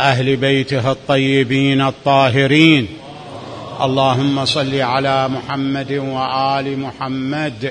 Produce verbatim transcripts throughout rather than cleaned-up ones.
وأهل بيته الطيبين الطاهرين. اللهم صل على محمد وآل محمد.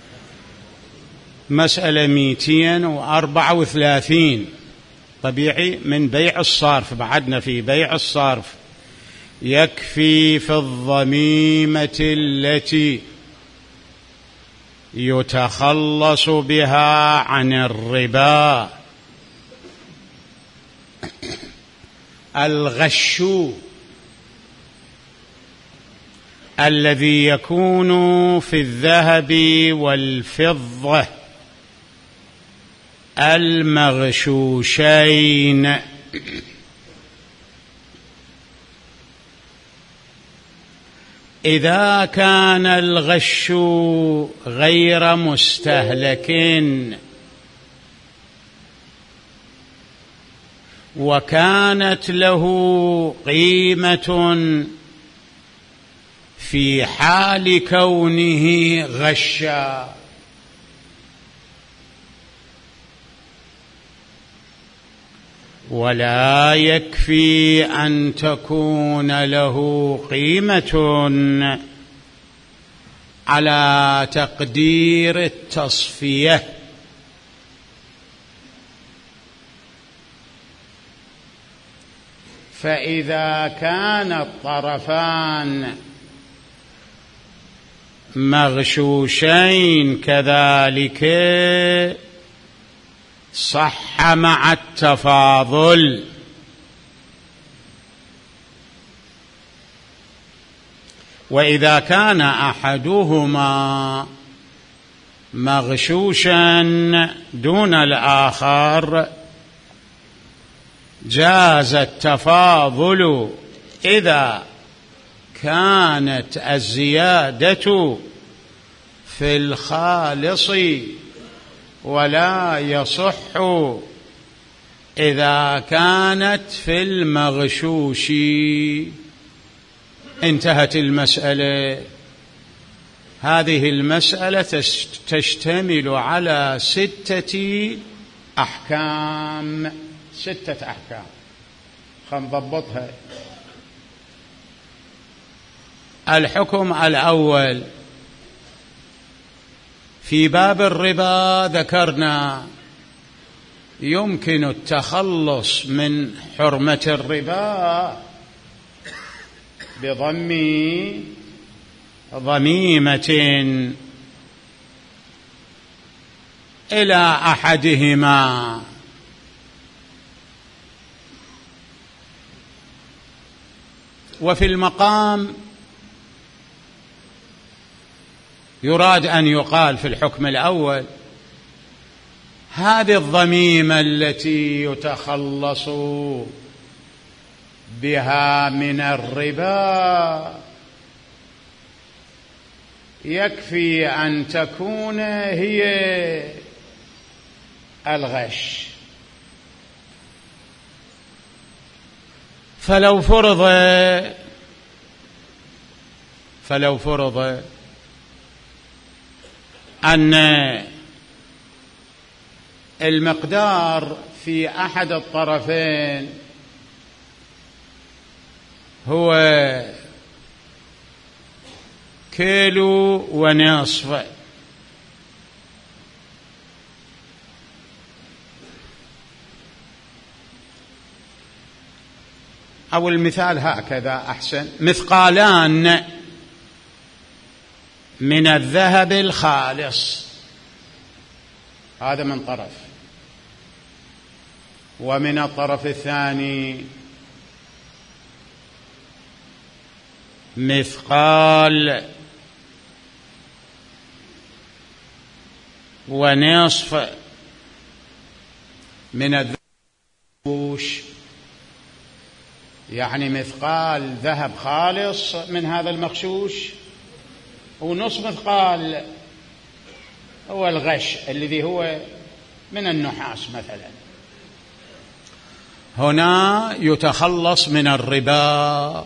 مسألة مئتين وأربعة وثلاثين، طبيعي من بيع الصرف، بعدنا في بيع الصرف. يكفي في الضميمة التي يتخلص بها عن الربا الغش الذي يكون في الذهب والفضة المغشوشين. إذا كان الغش غير مستهلك وكانت له قيمة في حال كونه غشا، ولا يكفي أن تكون له قيمة على تقدير التصفية، فإذا كان الطرفان مغشوشين كذلك صح مع التفاضل. وإذا كان أحدهما مغشوشا دون الآخر جاز التفاضل إذا كانت الزيادة في الخالص، ولا يصح إذا كانت في المغشوش. انتهت المسألة. هذه المسألة تشتمل على ستة أحكام، ستة أحكام، خلينا نضبطها. الحكم الأول في باب الربا ذكرنا يمكن التخلص من حرمة الربا بضم ضميمة إلى أحدهما، وفي المقام يراد أن يقال في الحكم الأول هذه الضميمة التي يتخلص بها من الربا يكفي أن تكون هي الغش. فلو فرض فلو فرض أن المقدار في أحد الطرفين هو كيلو ونصف، أو المثال هكذا أحسن، مثقالان من الذهب الخالص، هذا من طرف، ومن الطرف الثاني مثقال ونصف من الذهب، يعني مثقال ذهب خالص من هذا المغشوش، ونصف مثقال هو الغش الذي هو من النحاس مثلا. هنا يتخلص من الربا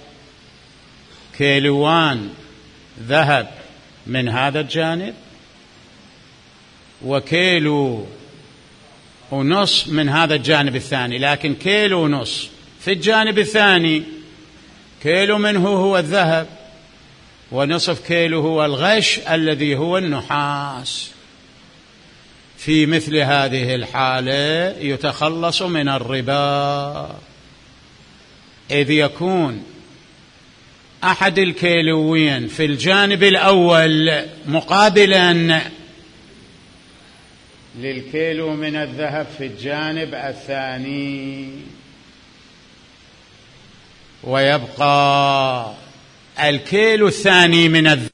كيلوان ذهب من هذا الجانب، وكيلو ونصف من هذا الجانب الثاني، لكن كيلو ونصف في الجانب الثاني كيلو منه هو الذهب، ونصف كيلو هو الغش الذي هو النحاس. في مثل هذه الحالة يتخلص من الربا، إذ يكون أحد الكيلوين في الجانب الأول مقابلا للكيلو من الذهب في الجانب الثاني، ويبقى الكيلو الثاني من الذهب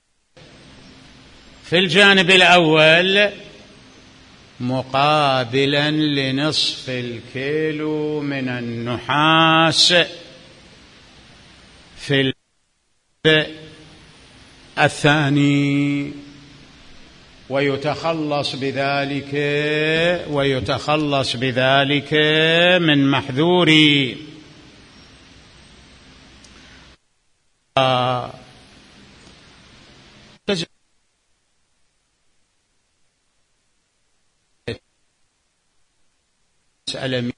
في الجانب الأول مقابلا لنصف الكيلو من النحاس في الثاني، ويتخلص بذلك ويتخلص بذلك من محذور مسألة.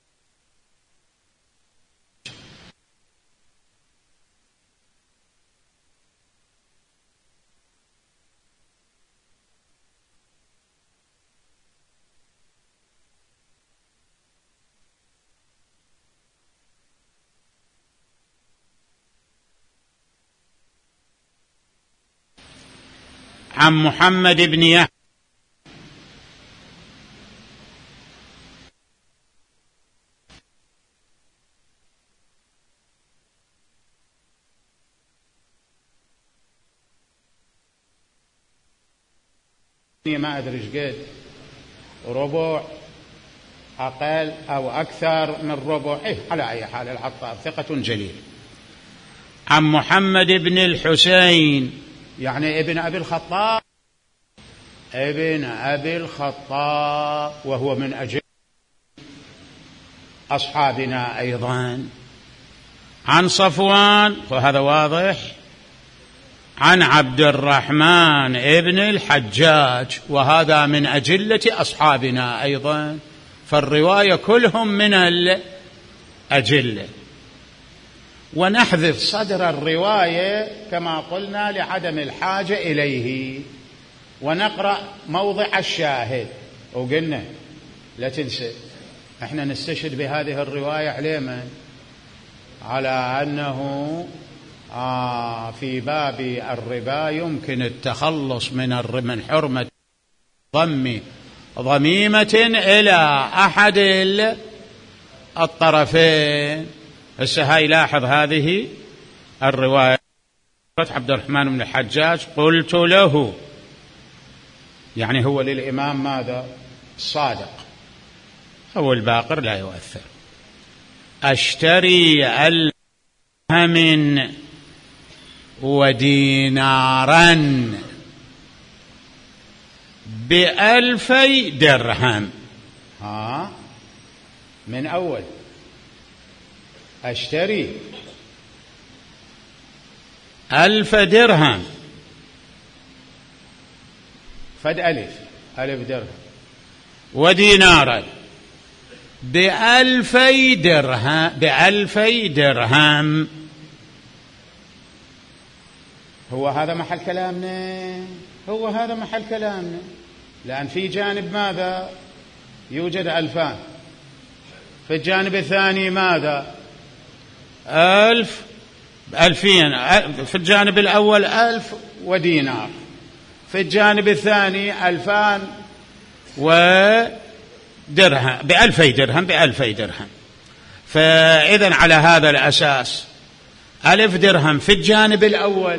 عن محمد بن يحيى ما أدري ايش قد ربع أقل أو أكثر من ربع، إيه على أي حال العطار ثقة جليل. عن محمد بن الحسين يعني ابن أبي الخطاب ابن أبي الخطاب وهو من أجل أصحابنا أيضا. عن صفوان وهذا واضح، عن عبد الرحمن ابن الحجاج وهذا من أجلة أصحابنا أيضا، فالرواية كلهم من الأجلة. ونحذف صدر الرواية كما قلنا لعدم الحاجة إليه، ونقرأ موضع الشاهد. وقلنا لا تنسى احنا نستشهد بهذه الرواية على من؟ على أنه آه في باب الربا يمكن التخلص من من حرمة ضم ضميمة إلى أحد الطرفين. هسه هاي لاحظ هذه الرواية عبد الرحمن بن الحجاج قلت له، يعني هو للإمام ماذا؟ الصادق، هو الباقر لا يؤثر، أشتري الهم ودينارا بألفي درهم. ها من أول أشتري ألف درهم، فد ألف ألف درهم، ودينارا بألفي درهم بألفي درهم. هو هذا محل كلامنا، هو هذا محل كلامنا، لأن في جانب ماذا يوجد ألفان، في الجانب الثاني ماذا ألف ألفين، في الجانب الأول ألف ودينار، في الجانب الثاني ألفان ودرهم بألفي درهم بألفي درهم. فإذن على هذا الأساس ألف درهم في الجانب الأول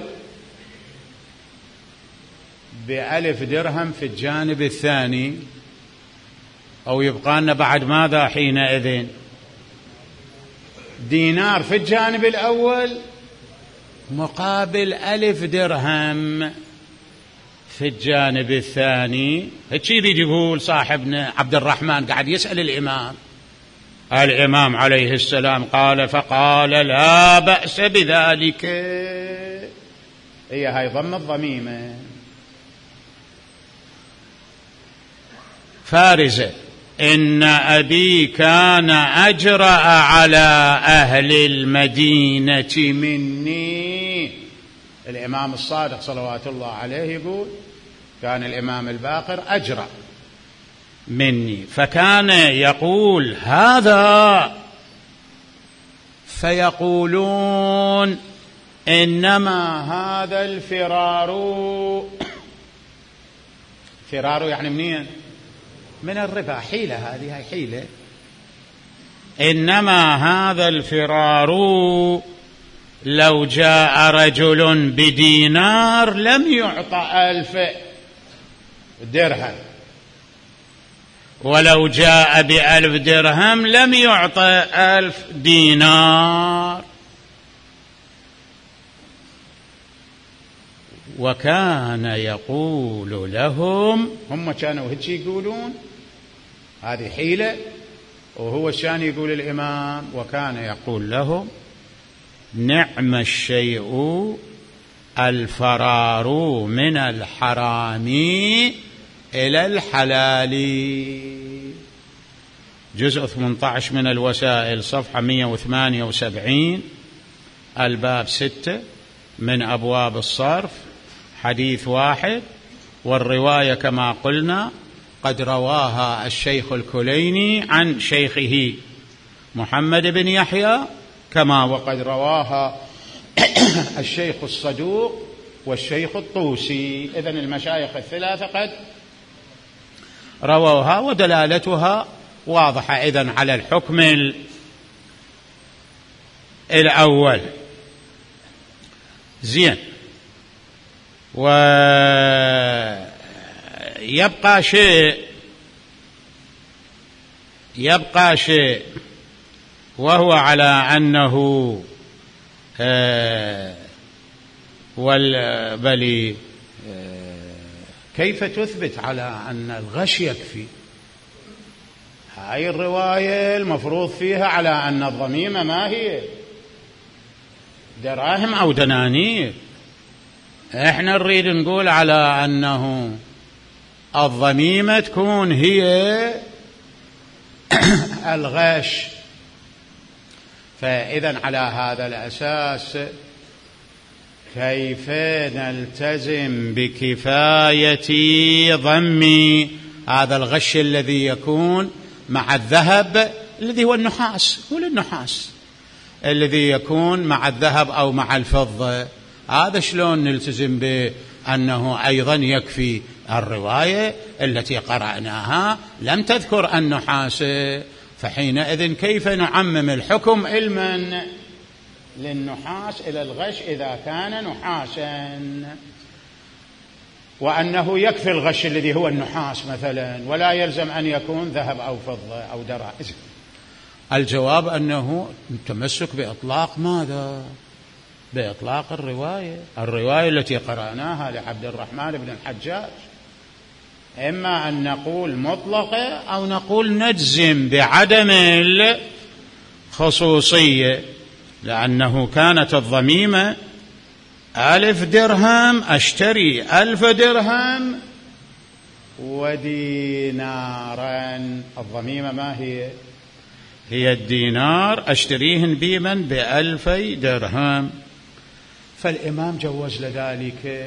بألف درهم في الجانب الثاني، أو يبقى لنا بعد ماذا حينئذ؟ دينار في الجانب الأول مقابل ألف درهم في الجانب الثاني. هيك يريد يقول صاحبنا عبد الرحمن، قاعد يسأل الإمام، الإمام عليه السلام قال فقال لا بأس بذلك. هي هاي ضم الضميمة فارزة إن أبي كان أجرأ على أهل المدينة مني. الإمام الصادق صلوات الله عليه يقول كان الإمام الباقر أجرأ مني، فكان يقول هذا، فيقولون إنما هذا الفرار، فرار يعني منين؟ من الربا، حيلة، هذه هي حيلة. إنما هذا الفرار لو جاء رجل بدينار لم يعطى ألف درهم، ولو جاء بألف درهم لم يعطى ألف دينار. وكان يقول لهم، هم كانوا هيك يقولون هذه حيلة، وهو شان يقول الإمام، وكان يقول لهم نعم الشيء الفرار من الحرام إلى الحلال. جزء ثمانية عشر من الوسائل، صفحة مئة وثمانية وسبعين، الباب ستة من أبواب الصرف، حديث واحد. والرواية كما قلنا قد رواها الشيخ الكليني عن شيخه محمد بن يحيى، كما وقد رواها الشيخ الصدوق والشيخ الطوسي. إذن المشايخ الثلاثة قد رووها، ودلالتها واضحة إذن على الحكم الأول. زين. ويبقى شيء يبقى شيء وهو على أنه آه بل آه كيف تثبت على أن الغش يكفي؟ هاي الرواية المفروض فيها على أن الضميمة ما هي دراهم أو دنانير، احنا نريد نقول على أنه الضميمة تكون هي الغش. فإذا على هذا الأساس كيف نلتزم بكفاية ضم هذا الغش الذي يكون مع الذهب الذي هو النحاس، هو النحاس الذي يكون مع الذهب أو مع الفضة؟ هذا شلون نلتزم بأنه أيضا يكفي؟ الرواية التي قرأناها لم تذكر النحاس، فحينئذ كيف نعمم الحكم علما للنحاس إلى الغش إذا كان نحاسا، وأنه يكفي الغش الذي هو النحاس مثلا، ولا يلزم أن يكون ذهب أو فضة أو دراهم؟ الجواب أنه التمسك بإطلاق ماذا؟ بإطلاق الرواية الرواية التي قرأناها لعبد الرحمن بن الحجاج. إما أن نقول مطلقة أو نقول نجزم بعدم الخصوصية، لأنه كانت الضميمة ألف درهم أشتري ألف درهم ودينارا. الضميمة ما هي؟ هي الدينار، أشتريهن بمن؟ بألفي درهم. فالإمام جوز لذلك.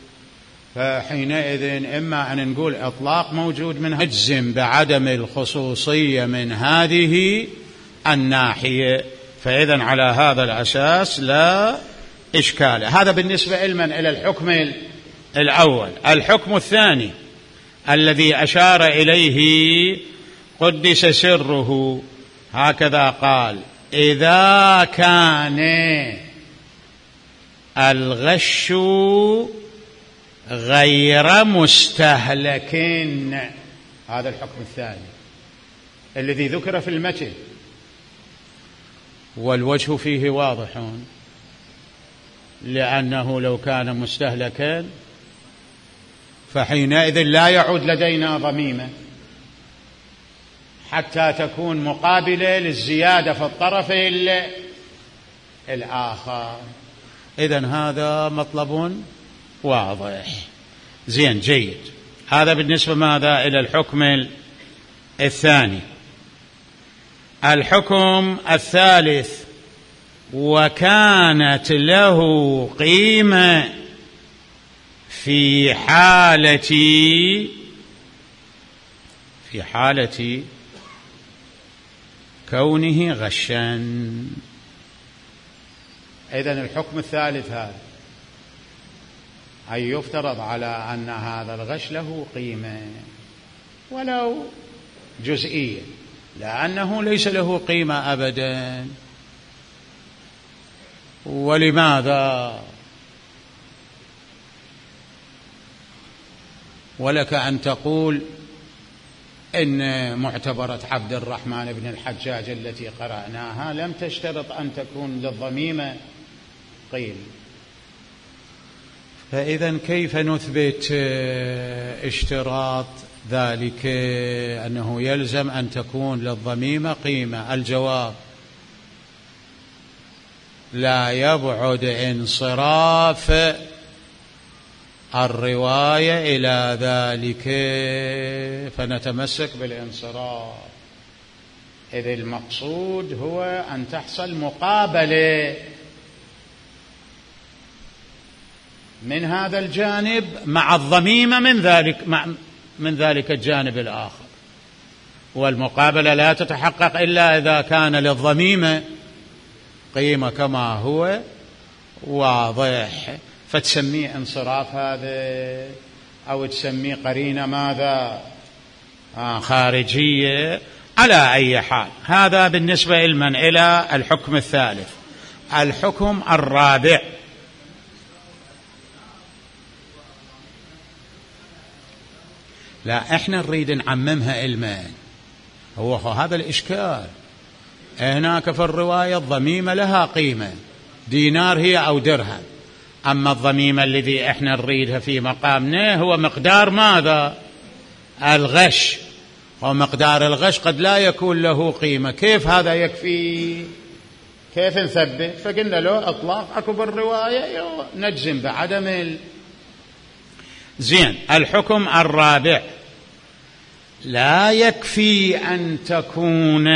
فحينئذ إما أن نقول إطلاق موجود منها، نجزم بعدم الخصوصية من هذه الناحية، فإذا على هذا الأساس لا إشكال. هذا بالنسبة علما إلى الحكم الأول. الحكم الثاني الذي أشار إليه قدس سره هكذا قال: إذا كان الغش غير مستهلك. هذا الحكم الثاني الذي ذكر في المتن، والوجه فيه واضح، لأنه لو كان مستهلكا فحينئذ لا يعود لدينا ضميمة حتى تكون مقابلة للزيادة في الطرف الآخر. إذن هذا مطلب واضح. زين، جيد. هذا بالنسبة ماذا؟ إلى الحكم الثاني. الحكم الثالث: وكانت له قيمة في حالة في حالة كونه غشا. إذن الحكم الثالث هذا أن يفترض على أن هذا الغش له قيمة ولو جزئية، لأنه ليس له قيمة أبدا. ولماذا؟ ولك أن تقول إن معتبرة عبد الرحمن بن الحجاج التي قرأناها لم تشترط أن تكون للضميمة قيل، فإذا كيف نثبت اشتراط ذلك أنه يلزم أن تكون للضميمة قيمة؟ الجواب: لا يبعد انصراف الرواية إلى ذلك، فنتمسك بالانصراف، إذ المقصود هو أن تحصل مقابلة من هذا الجانب مع الضميمة من ذلك من ذلك الجانب الآخر، والمقابلة لا تتحقق إلا إذا كان للضميمة قيمة كما هو واضح، فتسميه انصراف هذا أو تسميه قرينة ماذا آه خارجية. على أي حال هذا بالنسبة لمن إلى الحكم الثالث. الحكم الرابع: لا احنا نريد نعممها علما، هو هذا الإشكال. هناك في الرواية الضميمة لها قيمة، دينار هي أو درهم، أما الضميمة الذي احنا نريدها في مقامنا هو مقدار ماذا؟ الغش، ومقدار الغش قد لا يكون له قيمة. كيف هذا يكفي؟ كيف نثبت؟ فقلنا له اطلاق اكو بالرواية نجزم بعدم ال... زين. الحكم الرابع: لا يكفي أن تكون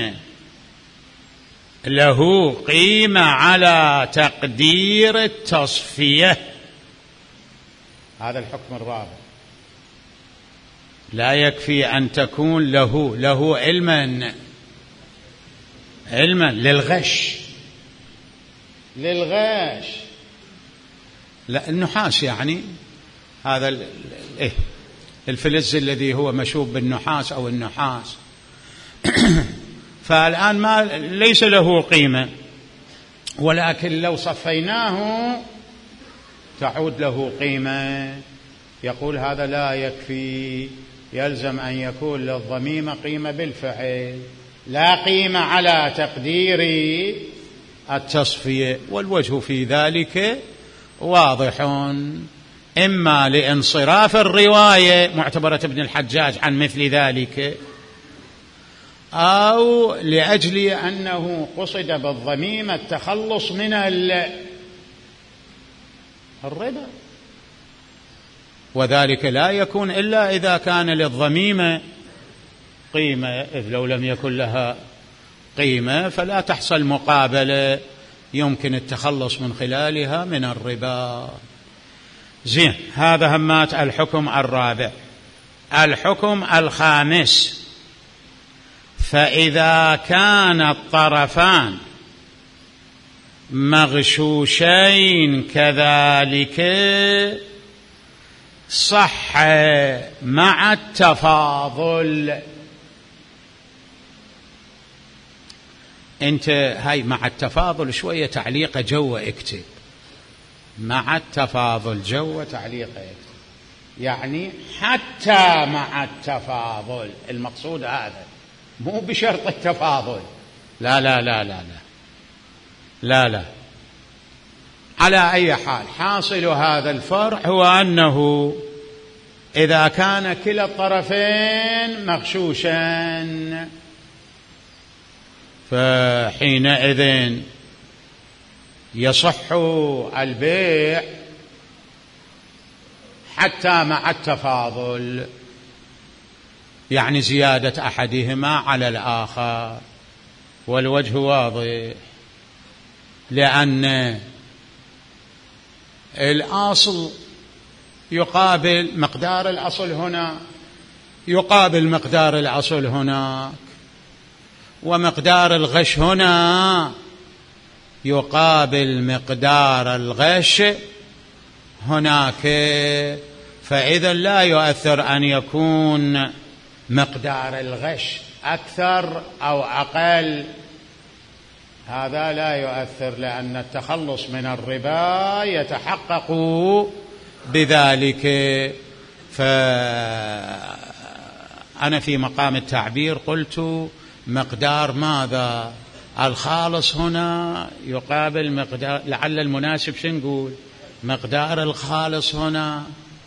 له قيمة على تقدير التصفية. هذا الحكم الرابع: لا يكفي أن تكون له له علما علما للغش للغش لا النحاس، يعني هذا إيه الفلز الذي هو مشوب بالنحاس أو النحاس فالآن ما ليس له قيمة، ولكن لو صفيناه تعود له قيمة. يقول هذا لا يكفي، يلزم أن يكون للضميمة قيمة بالفعل، لا قيمة على تقدير التصفية. والوجه في ذلك واضح، إما لانصراف الرواية معتبرة ابن الحجاج عن مثل ذلك، أو لأجل أنه قصد بالضميمة التخلص من الربا، وذلك لا يكون إلا إذا كان للضميمة قيمة، إذ لو لم يكن لها قيمة فلا تحصل مقابلة يمكن التخلص من خلالها من الربا. زين، هذا همات الحكم الرابع. الحكم الخامس: فإذا كان الطرفان مغشوشين كذلك صح مع التفاضل. انت هاي مع التفاضل شوية تعليقة جوة اكتب، مع التفاضل جوة تعليقة اكتب، يعني حتى مع التفاضل، المقصود هذا، مو بشرط التفاضل، لا لا لا لا لا لا لا. على أي حال حاصل هذا الفرع هو أنه إذا كان كلا الطرفين مغشوشا فحينئذ يصح البيع حتى مع التفاضل. يعني زيادة أحدهما على الآخر. والوجه واضح، لأن الأصل يقابل مقدار الأصل هنا يقابل مقدار الأصل هناك، ومقدار الغش هنا يقابل مقدار الغش هناك. فإذا لا يؤثر أن يكون مقدار الغش أكثر أو أقل، هذا لا يؤثر، لأن التخلص من الربا يتحقق بذلك. فأنا في مقام التعبير قلت مقدار ماذا؟ الخالص هنا يقابل مقدار، لعل المناسب شنقول؟ مقدار الخالص هنا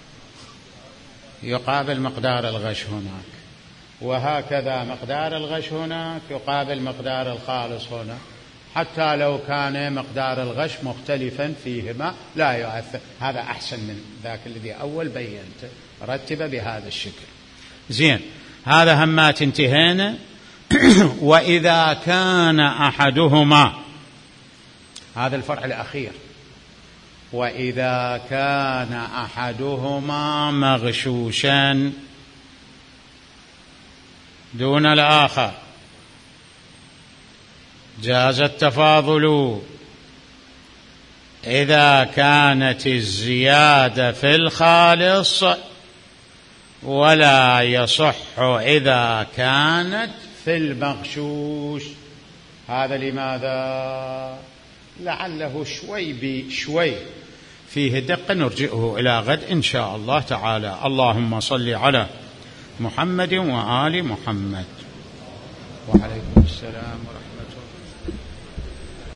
يقابل مقدار الغش هناك، وهكذا مقدار الغش هناك يقابل مقدار الخالص هنا، حتى لو كان مقدار الغش مختلفا فيهما لا يؤثر. هذا أحسن من ذاك الذي أول بينته، رتب بهذا الشكل. زين، هذا همات انتهينا. وإذا كان أحدهما، هذا الفرع الأخير، وإذا كان أحدهما مغشوشا دون الآخر جاز التفاضل إذا كانت الزيادة في الخالص، ولا يصح إذا كانت في المغشوش. هذا لماذا؟ لعله شوي بشوي فيه دقة، نرجئه إلى غد إن شاء الله تعالى. اللهم صل على محمد وآل محمد. وعليكم السلام ورحمة الله.